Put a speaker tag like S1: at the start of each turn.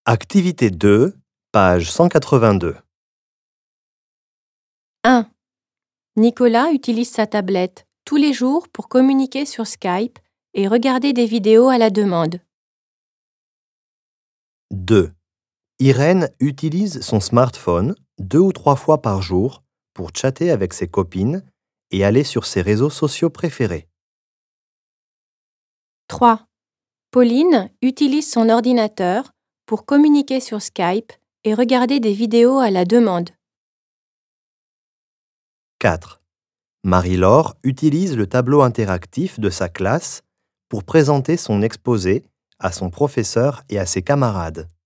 S1: Activité 2, page 182.
S2: 1. Nicolas utilise sa tablette tous les jours pour communiquer sur Skype et regarder des vidéos à la demande.
S1: 2. Irène utilise son smartphone 2 ou 3 fois par jour pour chatter avec ses copines et aller sur ses réseaux sociaux préférés.
S2: 3. Pauline utilise son ordinateur pour communiquer sur Skype et regarder des vidéos à la demande.
S1: 4. Marie-Laure utilise le tableau interactif de sa classe pour présenter son exposé à son professeur et à ses camarades.